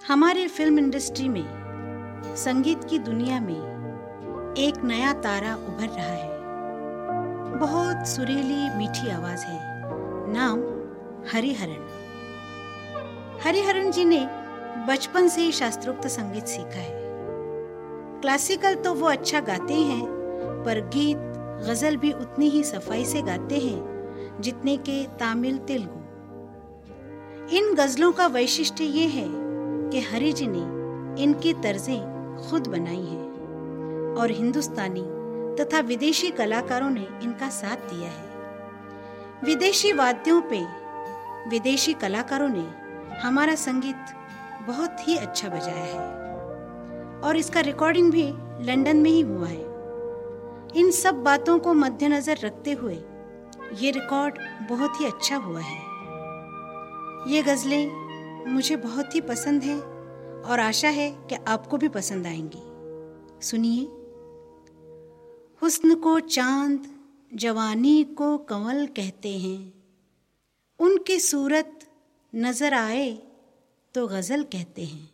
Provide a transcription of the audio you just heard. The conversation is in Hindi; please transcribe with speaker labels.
Speaker 1: हमारी फिल्म इंडस्ट्री में, संगीत की दुनिया में एक नया तारा उभर रहा है। बहुत सुरीली मीठी आवाज है। नाम हरिहरन। हरिहरन जी ने बचपन से ही शास्त्रोक्त संगीत सीखा है। क्लासिकल तो वो अच्छा गाते हैं, पर गीत गजल भी उतनी ही सफाई से गाते हैं जितने के तमिल तेलुगु। इन गजलों का वैशिष्ट्य ये है कि हरि जी ने इनकी तर्जें खुद बनाई हैं और हिंदुस्तानी तथा विदेशी कलाकारों ने इनका साथ दिया है। विदेशी वाद्यों पे विदेशी कलाकारों ने हमारा संगीत बहुत ही अच्छा बजाया है और इसका रिकॉर्डिंग भी लंदन में ही हुआ है। इन सब बातों को मद्देनजर रखते हुए ये रिकॉर्ड बहुत ही अच्छा हुआ है। ये गज़लें मुझे बहुत ही पसंद हैं और आशा है कि आपको भी पसंद आएंगी। सुनिए। हुस्न को चांद, जवानी को कंवल कहते हैं, उनकी सूरत नजर आए तो गजल कहते हैं।